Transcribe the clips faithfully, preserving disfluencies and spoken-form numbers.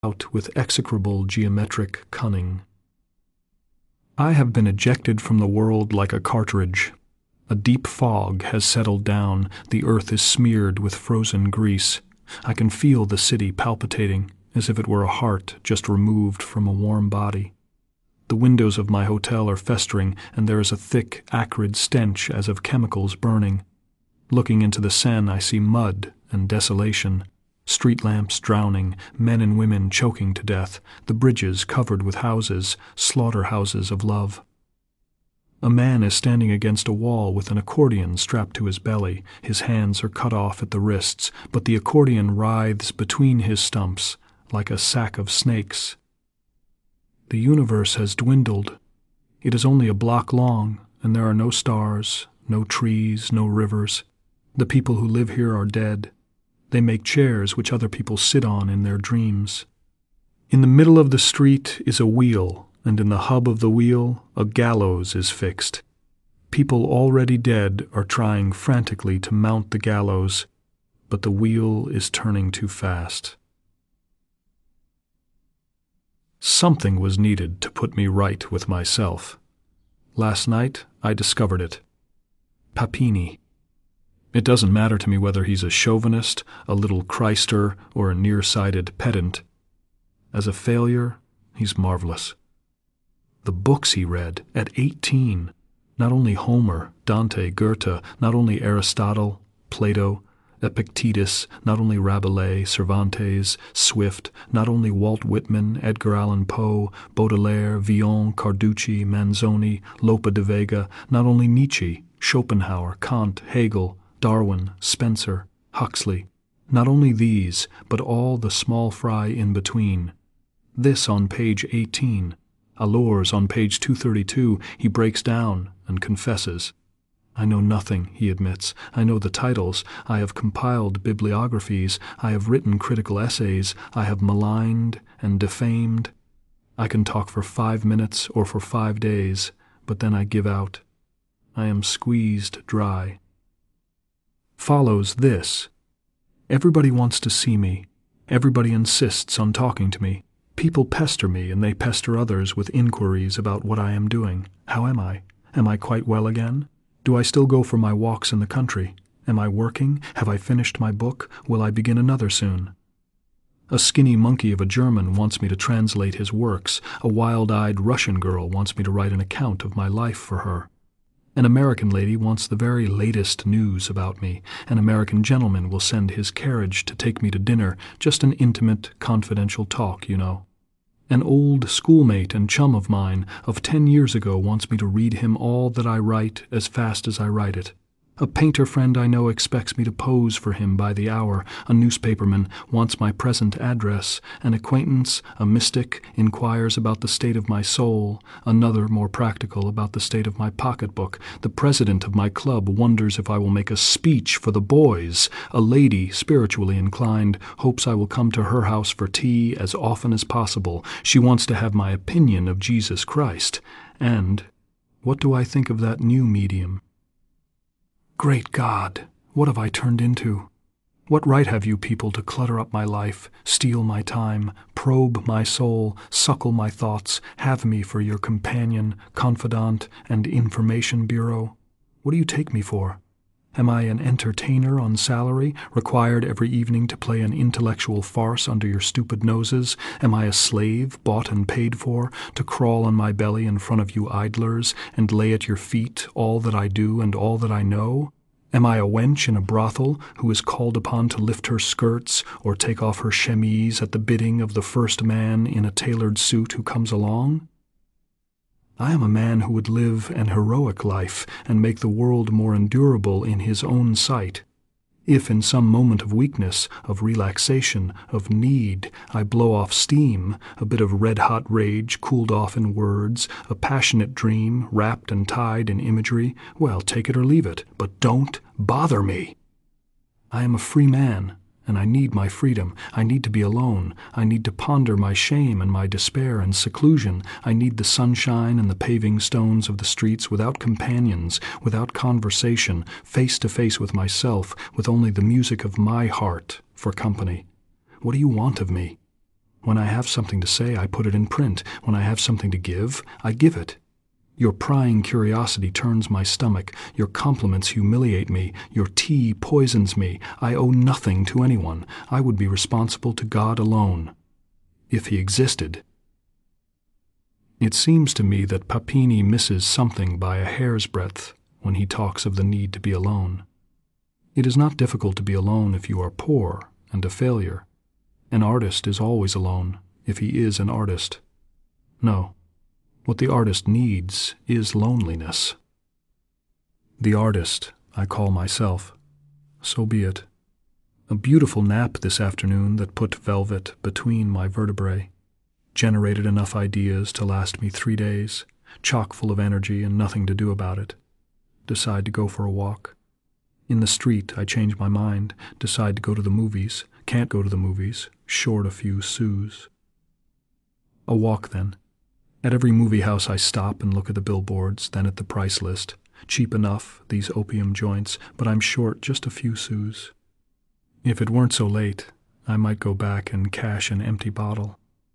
out with execrable geometric cunning. I have been ejected from the world like a cartridge. A deep fog has settled down, the earth is smeared with frozen grease. I can feel the city palpitating, as if it were a heart just removed from a warm body. The windows of my hotel are festering, and there is a thick, acrid stench as of chemicals burning. Looking into the Seine, I see mud and desolation. Street lamps drowning, men and women choking to death, the bridges covered with houses, slaughterhouses of love. A man is standing against a wall with an accordion strapped to his belly. His hands are cut off at the wrists, but the accordion writhes between his stumps like a sack of snakes. The universe has dwindled. It is only a block long, and there are no stars, no trees, no rivers. The people who live here are dead. They make chairs which other people sit on in their dreams. In the middle of the street is a wheel, and in the hub of the wheel a gallows is fixed. People already dead are trying frantically to mount the gallows, but the wheel is turning too fast. Something was needed to put me right with myself. Last night I discovered it. Papini. It doesn't matter to me whether he's a chauvinist, a little Christer, or a nearsighted pedant. As a failure, he's marvelous. The books he read at eighteen, not only Homer, Dante, Goethe, not only Aristotle, Plato, Epictetus, not only Rabelais, Cervantes, Swift, not only Walt Whitman, Edgar Allan Poe, Baudelaire, Villon, Carducci, Manzoni, Lope de Vega, not only Nietzsche, Schopenhauer, Kant, Hegel, Darwin, Spencer, Huxley, not only these, but all the small fry in between. This on page eighteen. Allures on page two thirty-two, he breaks down and confesses. I know nothing, he admits. I know the titles. I have compiled bibliographies. I have written critical essays. I have maligned and defamed. I can talk for five minutes or for five days, but then I give out. I am squeezed dry. Follows this. Everybody wants to see me. Everybody insists on talking to me. People pester me, and they pester others with inquiries about what I am doing. How am I? Am I quite well again? Do I still go for my walks in the country? Am I working? Have I finished my book? Will I begin another soon? A skinny monkey of a German wants me to translate his works. A wild-eyed Russian girl wants me to write an account of my life for her. An American lady wants the very latest news about me. An American gentleman will send his carriage to take me to dinner, just an intimate, confidential talk, you know. An old schoolmate and chum of mine of ten years ago wants me to read him all that I write as fast as I write it. A painter friend I know expects me to pose for him by the hour. A newspaperman wants my present address. An acquaintance, a mystic, inquires about the state of my soul. Another, more practical, about the state of my pocketbook. The president of my club wonders if I will make a speech for the boys. A lady, spiritually inclined, hopes I will come to her house for tea as often as possible. She wants to have my opinion of Jesus Christ. And what do I think of that new medium? Great God, what have I turned into? What right have you people to clutter up my life, steal my time, probe my soul, suckle my thoughts, have me for your companion, confidant, and information bureau? What do you take me for? Am I an entertainer on salary, required every evening to play an intellectual farce under your stupid noses? Am I a slave, bought and paid for, to crawl on my belly in front of you idlers, and lay at your feet all that I do and all that I know? Am I a wench in a brothel, who is called upon to lift her skirts, or take off her chemise at the bidding of the first man in a tailored suit who comes along? I am a man who would live an heroic life and make the world more endurable in his own sight. If in some moment of weakness, of relaxation, of need, I blow off steam, a bit of red-hot rage cooled off in words, a passionate dream wrapped and tied in imagery, well, take it or leave it, but don't bother me. I am a free man, and I need my freedom. I need to be alone. I need to ponder my shame and my despair and seclusion. I need the sunshine and the paving stones of the streets without companions, without conversation, face to face with myself, with only the music of my heart for company. What do you want of me? When I have something to say, I put it in print. When I have something to give, I give it. Your prying curiosity turns my stomach. Your compliments humiliate me. Your tea poisons me. I owe nothing to anyone. I would be responsible to God alone, if he existed. It seems to me that Papini misses something by a hair's breadth when he talks of the need to be alone. It is not difficult to be alone if you are poor and a failure. An artist is always alone, if he is an artist. No, what the artist needs is loneliness. The artist I call myself. So be it. A beautiful nap this afternoon that put velvet between my vertebrae, generated enough ideas to last me three days, chock full of energy and nothing to do about it. Decide to go for a walk. In the street, I change my mind, decide to go to the movies, can't go to the movies, short a few sous. A walk, then. At every movie house I stop and look at the billboards, then at the price list. Cheap enough, these opium joints, but I'm short just a few sous. If it weren't so late, I might go back and cash an empty bottle.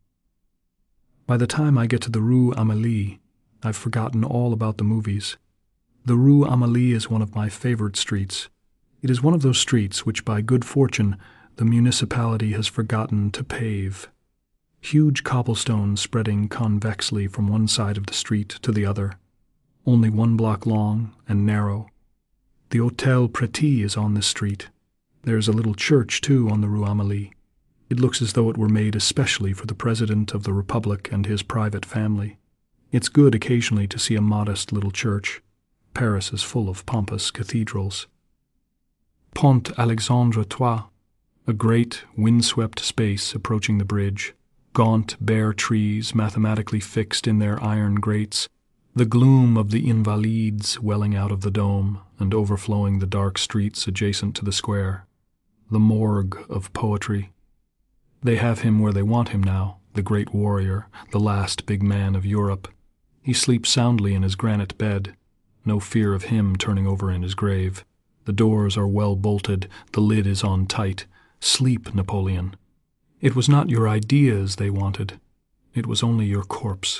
By the time I get to the Rue Amélie, I've forgotten all about the movies. The Rue Amélie is one of my favorite streets. It is one of those streets which, by good fortune, the municipality has forgotten to pave. Huge cobblestones spreading convexly from one side of the street to the other, only one block long and narrow. The Hôtel Préti is on this street. There is a little church, too, on the Rue Amélie. It looks as though it were made especially for the President of the Republic and his private family. It's good occasionally to see a modest little church. Paris is full of pompous cathedrals. Pont Alexandre Trois, a great, windswept space approaching the bridge, gaunt, bare trees mathematically fixed in their iron grates, the gloom of the Invalides welling out of the dome and overflowing the dark streets adjacent to the square, the morgue of poetry. They have him where they want him now, the great warrior, the last big man of Europe. He sleeps soundly in his granite bed. No fear of him turning over in his grave. The doors are well bolted, the lid is on tight. Sleep, Napoleon. It was not your ideas they wanted. It was only your corpse.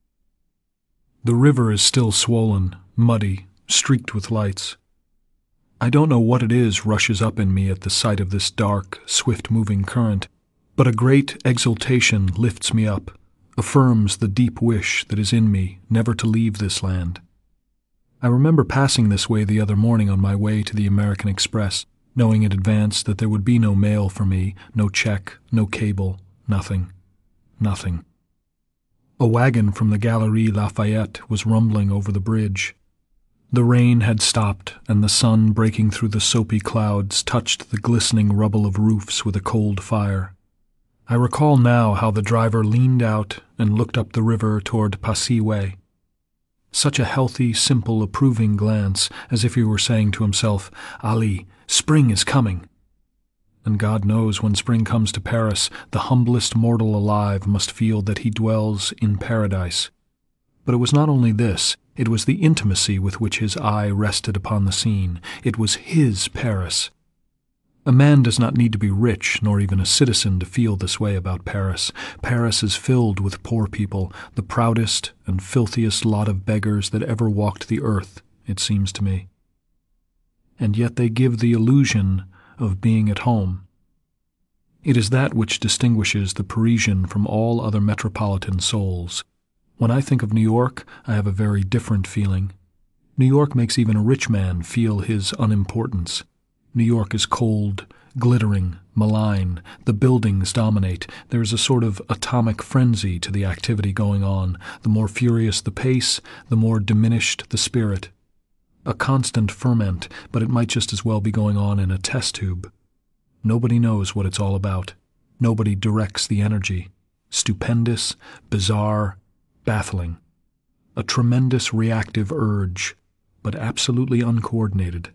The river is still swollen, muddy, streaked with lights. I don't know what it is rushes up in me at the sight of this dark, swift-moving current, but a great exultation lifts me up, affirms the deep wish that is in me never to leave this land. I remember passing this way the other morning on my way to the American Express, knowing in advance that there would be no mail for me, no check, no cable, nothing, nothing. A wagon from the Galerie Lafayette was rumbling over the bridge. The rain had stopped, and the sun breaking through the soapy clouds touched the glistening rubble of roofs with a cold fire. I recall now how the driver leaned out and looked up the river toward Passy Way. Such a healthy, simple, approving glance, as if he were saying to himself, "Ali, spring is coming." And God knows when spring comes to Paris, the humblest mortal alive must feel that he dwells in paradise. But it was not only this, it was the intimacy with which his eye rested upon the scene. It was his Paris. A man does not need to be rich, nor even a citizen, to feel this way about Paris. Paris is filled with poor people, the proudest and filthiest lot of beggars that ever walked the earth, it seems to me. And yet they give the illusion of being at home. It is that which distinguishes the Parisian from all other metropolitan souls. When I think of New York, I have a very different feeling. New York makes even a rich man feel his unimportance. New York is cold, glittering, malign. The buildings dominate. There is a sort of atomic frenzy to the activity going on. The more furious the pace, the more diminished the spirit. A constant ferment, but it might just as well be going on in a test tube. Nobody knows what it's all about. Nobody directs the energy. Stupendous, bizarre, baffling. A tremendous reactive urge, but absolutely uncoordinated.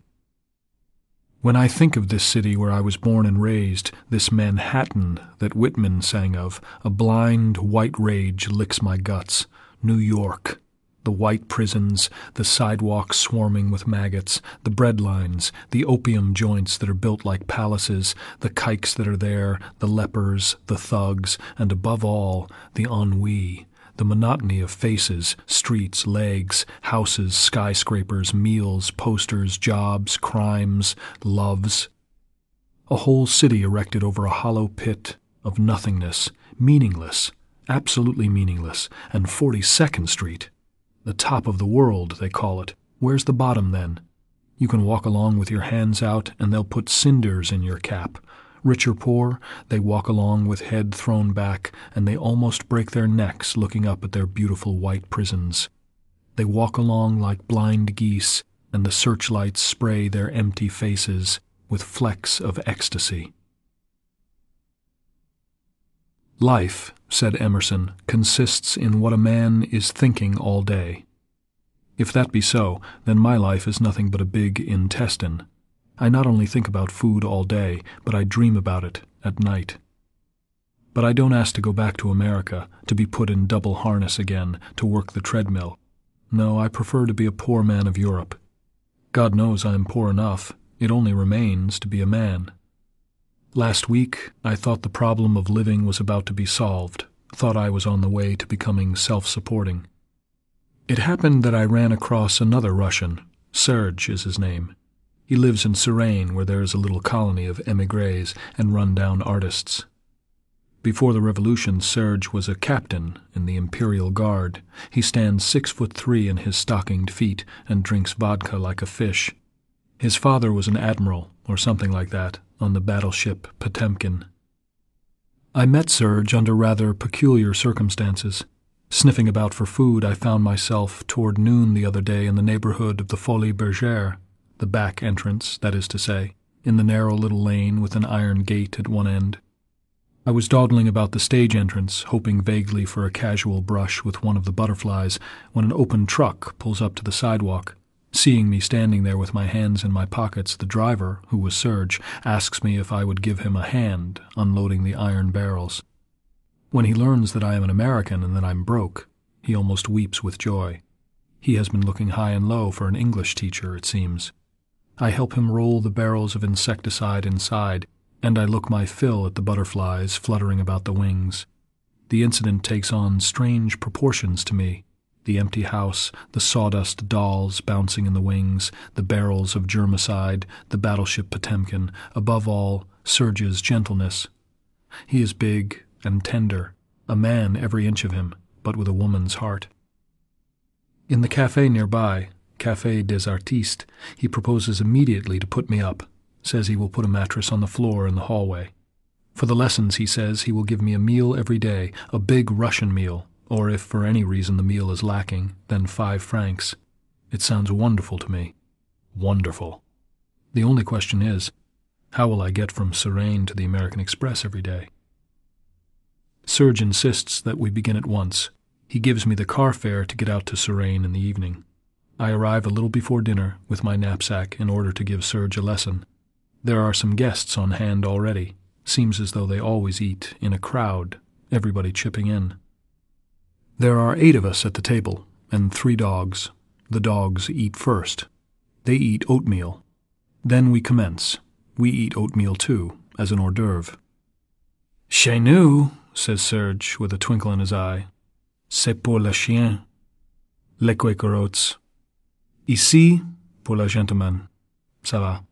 When I think of this city where I was born and raised, this Manhattan that Whitman sang of, a blind white rage licks my guts. New York. The white prisons, the sidewalks swarming with maggots, the bread lines, the opium joints that are built like palaces, the kikes that are there, the lepers, the thugs, and above all, the ennui, the monotony of faces, streets, legs, houses, skyscrapers, meals, posters, jobs, crimes, loves. A whole city erected over a hollow pit of nothingness, meaningless, absolutely meaningless, and forty-second Street. The top of the world, they call it. Where's the bottom, then? You can walk along with your hands out, and they'll put cinders in your cap. Rich or poor, they walk along with head thrown back, and they almost break their necks looking up at their beautiful white prisons. They walk along like blind geese, and the searchlights spray their empty faces with flecks of ecstasy. Life, said Emerson, consists in what a man is thinking all day. If that be so, then my life is nothing but a big intestine. I not only think about food all day, but I dream about it at night. But I don't ask to go back to America, to be put in double harness again, to work the treadmill. No, I prefer to be a poor man of Europe. God knows I am poor enough. It only remains to be a man. Last week, I thought the problem of living was about to be solved, thought I was on the way to becoming self-supporting. It happened that I ran across another Russian. Serge is his name. He lives in Suresnes, where there is a little colony of émigrés and run-down artists. Before the revolution, Serge was a captain in the Imperial Guard. He stands six foot three in his stockinged feet and drinks vodka like a fish. His father was an admiral, or something like that, on the battleship Potemkin. I met Serge under rather peculiar circumstances. Sniffing about for food, I found myself toward noon the other day in the neighborhood of the Folies Bergère, the back entrance, that is to say, in the narrow little lane with an iron gate at one end. I was dawdling about the stage entrance, hoping vaguely for a casual brush with one of the butterflies, when an open truck pulls up to the sidewalk. Seeing me standing there with my hands in my pockets, the driver, who was Serge, asks me if I would give him a hand unloading the iron barrels. When he learns that I am an American and that I'm broke, he almost weeps with joy. He has been looking high and low for an English teacher, it seems. I help him roll the barrels of insecticide inside, and I look my fill at the butterflies fluttering about the wings. The incident takes on strange proportions to me. The empty house, the sawdust dolls bouncing in the wings, the barrels of germicide, the battleship Potemkin, above all, Serge's gentleness. He is big and tender, a man every inch of him, but with a woman's heart. In the café nearby, Café des Artistes, he proposes immediately to put me up, says he will put a mattress on the floor in the hallway. For the lessons, he says, he will give me a meal every day, a big Russian meal, or if for any reason the meal is lacking, then five francs. It sounds wonderful to me. Wonderful. The only question is, how will I get from Suresnes to the American Express every day? Serge insists that we begin at once. He gives me the car fare to get out to Suresnes in the evening. I arrive a little before dinner with my knapsack in order to give Serge a lesson. There are some guests on hand already. Seems as though they always eat in a crowd, everybody chipping in. There are eight of us at the table, and three dogs. The dogs eat first. They eat oatmeal. Then we commence. We eat oatmeal too, as an hors d'oeuvre. Chez nous, says Serge with a twinkle in his eye, c'est pour le chien, les Quakerots. Ici, pour le gentleman. Ça va.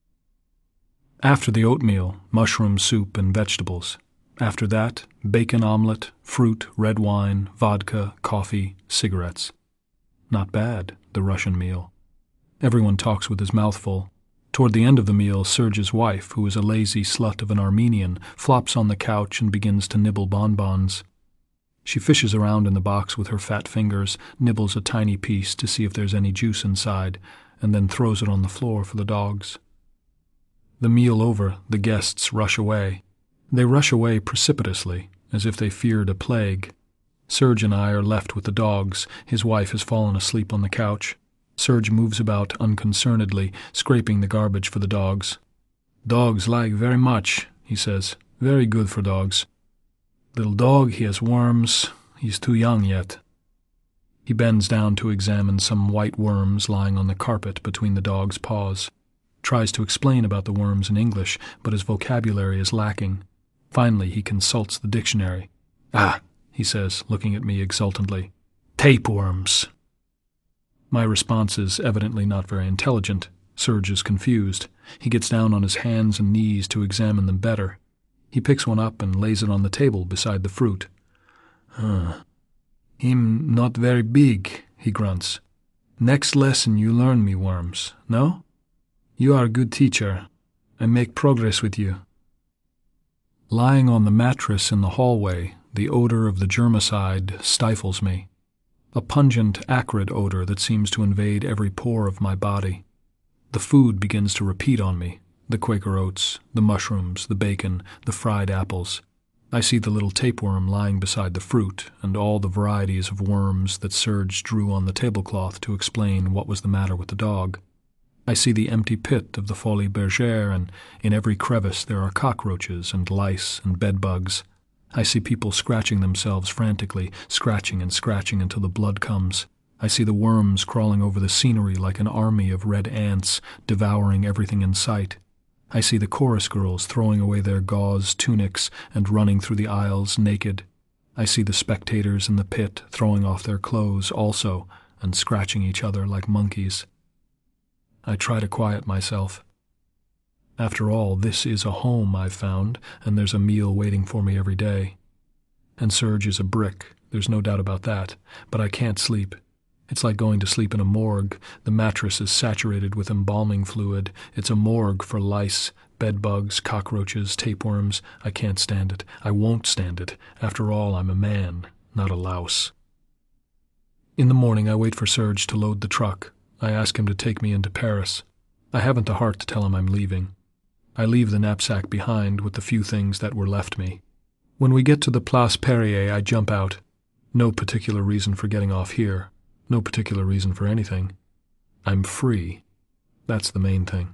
After the oatmeal, mushroom soup and vegetables. After that, bacon omelette, fruit, red wine, vodka, coffee, cigarettes. Not bad, the Russian meal. Everyone talks with his mouth full. Toward the end of the meal, Serge's wife, who is a lazy slut of an Armenian, flops on the couch and begins to nibble bonbons. She fishes around in the box with her fat fingers, nibbles a tiny piece to see if there's any juice inside, and then throws it on the floor for the dogs. The meal over, the guests rush away. They rush away precipitously, as if they feared a plague. Serge and I are left with the dogs. His wife has fallen asleep on the couch. Serge moves about unconcernedly, scraping the garbage for the dogs. Dogs like very much, he says. Very good for dogs. Little dog, he has worms. He's too young yet. He bends down to examine some white worms lying on the carpet between the dog's paws. Tries to explain about the worms in English, but his vocabulary is lacking. Finally, he consults the dictionary. "Ah," he says, looking at me exultantly. "Tapeworms." My response is evidently not very intelligent. Serge is confused. He gets down on his hands and knees to examine them better. He picks one up and lays it on the table beside the fruit. "Huh. Him not very big," he grunts. "Next lesson you learn me worms, no? You are a good teacher. I make progress with you." Lying on the mattress in the hallway, the odor of the germicide stifles me. A pungent, acrid odor that seems to invade every pore of my body. The food begins to repeat on me, the Quaker oats, the mushrooms, the bacon, the fried apples. I see the little tapeworm lying beside the fruit and all the varieties of worms that Serge drew on the tablecloth to explain what was the matter with the dog. I see the empty pit of the Folies Bergère, and in every crevice there are cockroaches and lice and bedbugs. I see people scratching themselves frantically, scratching and scratching until the blood comes. I see the worms crawling over the scenery like an army of red ants, devouring everything in sight. I see the chorus girls throwing away their gauze tunics and running through the aisles naked. I see the spectators in the pit throwing off their clothes also and scratching each other like monkeys. I try to quiet myself. After all, this is a home I've found, and there's a meal waiting for me every day. And Serge is a brick, there's no doubt about that, but I can't sleep. It's like going to sleep in a morgue. The mattress is saturated with embalming fluid. It's a morgue for lice, bedbugs, cockroaches, tapeworms. I can't stand it. I won't stand it. After all, I'm a man, not a louse. In the morning, I wait for Serge to load the truck. I ask him to take me into Paris. I haven't the heart to tell him I'm leaving. I leave the knapsack behind with the few things that were left me. When we get to the Place Perrier, I jump out. No particular reason for getting off here. No particular reason for anything. I'm free. That's the main thing.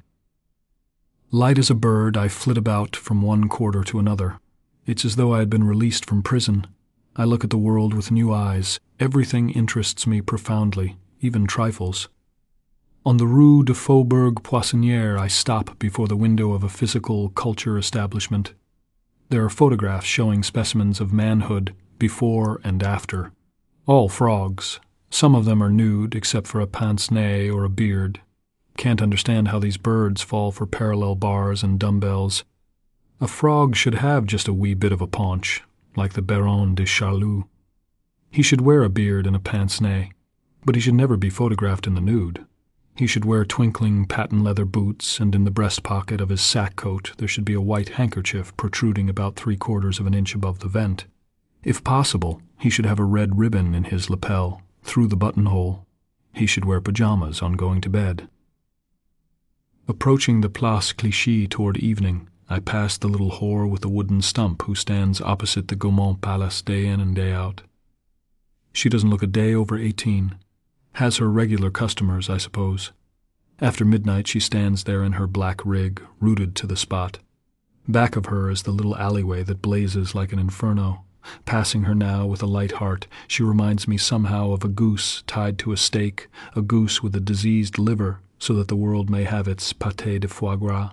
Light as a bird, I flit about from one quarter to another. It's as though I had been released from prison. I look at the world with new eyes. Everything interests me profoundly, even trifles. On the Rue de Faubourg Poissonnière, I stop before the window of a physical culture establishment. There are photographs showing specimens of manhood before and after. All frogs. Some of them are nude, except for a pince-nez or a beard. Can't understand how these birds fall for parallel bars and dumbbells. A frog should have just a wee bit of a paunch, like the Baron de Charlus. He should wear a beard and a pince-nez, but he should never be photographed in the nude. He should wear twinkling patent leather boots, and in the breast pocket of his sack coat there should be a white handkerchief protruding about three-quarters of an inch above the vent. If possible, he should have a red ribbon in his lapel, through the buttonhole. He should wear pajamas on going to bed. Approaching the Place Clichy toward evening, I pass the little whore with the wooden stump who stands opposite the Gaumont Palace day in and day out. She doesn't look a day over eighteen. Has her regular customers, I suppose. After midnight she stands there in her black rig, rooted to the spot. Back of her is the little alleyway that blazes like an inferno. Passing her now with a light heart, she reminds me somehow of a goose tied to a stake, a goose with a diseased liver, so that the world may have its pâté de foie gras.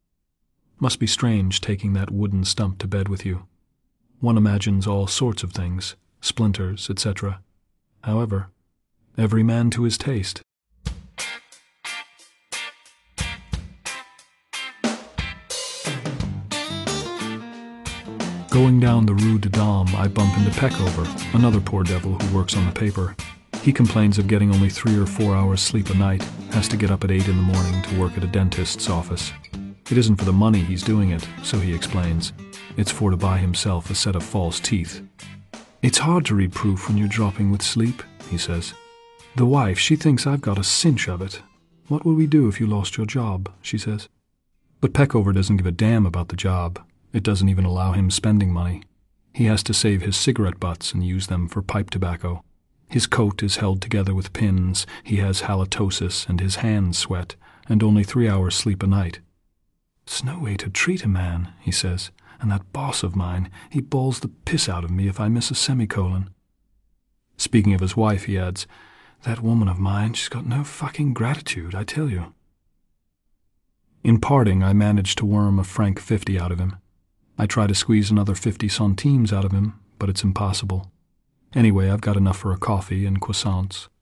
Must be strange taking that wooden stump to bed with you. One imagines all sorts of things, splinters, et cetera. However, every man to his taste. Going down the Rue de Dame, I bump into Peckover, another poor devil who works on the paper. He complains of getting only three or four hours sleep a night, has to get up at eight in the morning to work at a dentist's office. It isn't for the money he's doing it, so he explains. It's for to buy himself a set of false teeth. It's hard to read proof when you're dropping with sleep, he says. The wife, she thinks I've got a cinch of it. What would we do if you lost your job, she says. But Peckover doesn't give a damn about the job. It doesn't even allow him spending money. He has to save his cigarette butts and use them for pipe tobacco. His coat is held together with pins, he has halitosis, and his hands sweat, and only three hours sleep a night. It's no way to treat a man, he says, and that boss of mine, he bawls the piss out of me if I miss a semicolon. Speaking of his wife, he adds, "That woman of mine, she's got no fucking gratitude, I tell you." In parting, I managed to worm a franc fifty out of him. I try to squeeze another fifty centimes out of him, but it's impossible. Anyway, I've got enough for a coffee and croissants.